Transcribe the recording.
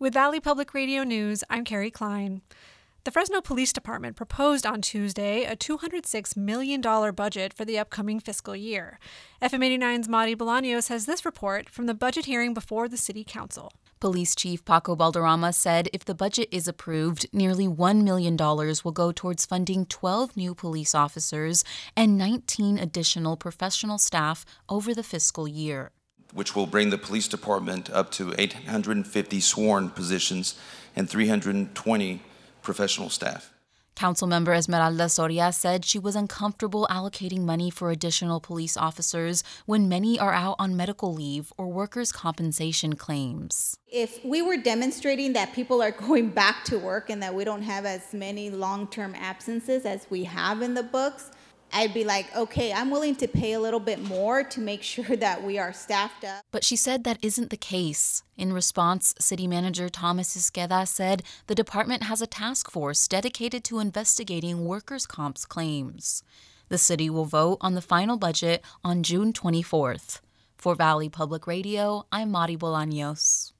With Valley Public Radio News, I'm Carrie Klein. The Fresno Police Department proposed on Tuesday a $206 million budget for the upcoming fiscal year. FM 89's Mari Bolaños has this report from the budget hearing before the City Council. Police Chief Paco Valderrama said if the budget is approved, nearly $1 million will go towards funding 12 new police officers and 19 additional professional staff over the fiscal year, which will bring the police department up to 850 sworn positions and 320 professional staff. Councilmember Esmeralda Soria said she was uncomfortable allocating money for additional police officers when many are out on medical leave or workers' compensation claims. If we were demonstrating that people are going back to work and that we don't have as many long-term absences as we have in the books, I'd be like, okay, I'm willing to pay a little bit more to make sure that we are staffed up. But she said that isn't the case. In response, City Manager Thomas Isqueda said the department has a task force dedicated to investigating workers' comp's claims. The city will vote on the final budget on June 24th. For Valley Public Radio, I'm Mari Bolaños.